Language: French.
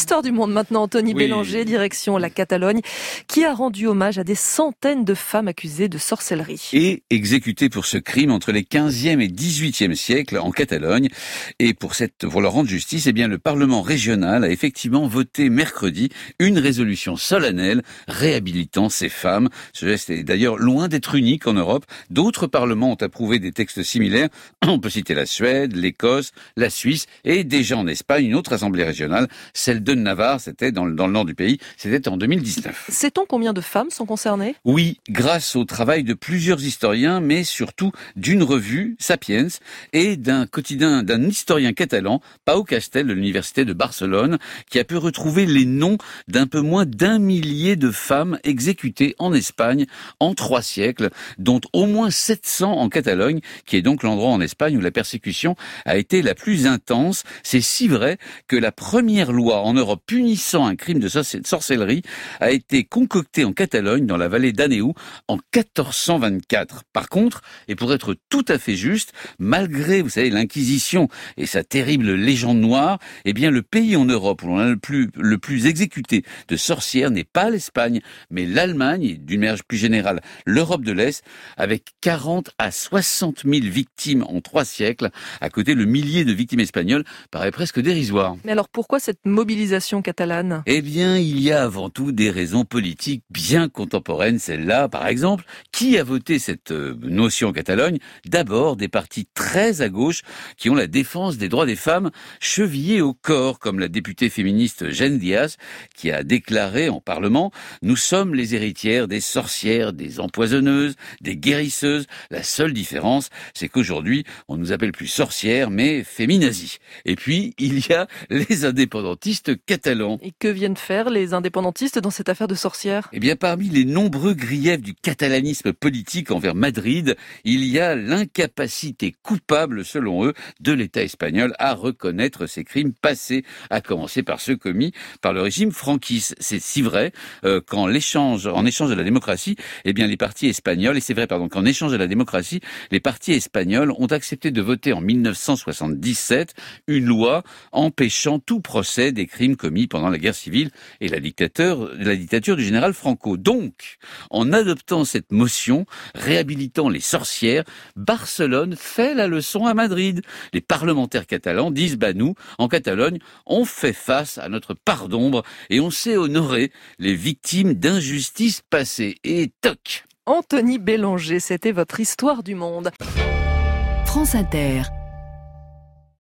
Histoire du monde maintenant, Anthony Bélanger, direction la Catalogne, qui a rendu hommage à des centaines de femmes accusées de sorcellerie. Et exécutées pour ce crime entre les 15e et 18e siècles en Catalogne. Et pour leur rendre justice, le Parlement régional a effectivement voté mercredi une résolution solennelle réhabilitant ces femmes. Ce geste est d'ailleurs loin d'être unique en Europe. D'autres parlements ont approuvé des textes similaires. On peut citer la Suède, l'Écosse, la Suisse et déjà en Espagne, une autre assemblée régionale, celle de Navarre, c'était dans le nord du pays, c'était en 2019. Sait-on combien de femmes sont concernées ? Oui, grâce au travail de plusieurs historiens, mais surtout d'une revue, Sapiens, et d'un historien catalan, Pau Castel, de l'université de Barcelone, qui a pu retrouver les noms d'un peu moins d'1 millier de femmes exécutées en Espagne en 3 siècles, dont au moins 700 en Catalogne, qui est donc l'endroit en Espagne où la persécution a été la plus intense. C'est si vrai que la première loi en Europe punissant un crime de sorcellerie a été concoctée en Catalogne, dans la vallée d'Aneu, en 1424. Par contre, et pour être tout à fait juste, malgré, vous savez, l'Inquisition et sa terrible légende noire, le pays en Europe où l'on a le plus exécuté de sorcières n'est pas l'Espagne, mais l'Allemagne, et d'une manière plus générale, l'Europe de l'Est, avec 40 à 60 000 victimes en 3 siècles, à côté le millier de victimes espagnoles, paraît presque dérisoire. Mais alors pourquoi cette mobilisation catalane ? Il y a avant tout des raisons politiques bien contemporaines. Celle-là, par exemple, qui a voté cette notion en Catalogne ? D'abord, des partis très à gauche qui ont la défense des droits des femmes chevillés au corps, comme la députée féministe Jenn Díaz, qui a déclaré en Parlement « Nous sommes les héritières des sorcières, des empoisonneuses, des guérisseuses. La seule différence, c'est qu'aujourd'hui, on nous appelle plus sorcières, mais féminazis. » Et puis, il y a les indépendantistes catalans. Et que viennent faire les indépendantistes dans cette affaire de sorcières ? Parmi les nombreux griefs du catalanisme politique envers Madrid, il y a l'incapacité coupable, selon eux, de l'État espagnol à reconnaître ces crimes passés, à commencer par ceux commis par le régime franquiste. C'est si vrai qu'en échange de la démocratie, les partis espagnols, qu'en échange de la démocratie, les partis espagnols ont accepté de voter en 1977 une loi empêchant tout procès des crimes commis pendant la guerre civile et la dictature du général Franco. Donc, en adoptant cette motion réhabilitant les sorcières, Barcelone fait la leçon à Madrid. Les parlementaires catalans disent nous, en Catalogne, on fait face à notre part d'ombre et on sait honorer les victimes d'injustices passées. Et toc ! Anthony Bélanger, c'était votre Histoire du monde. France Inter.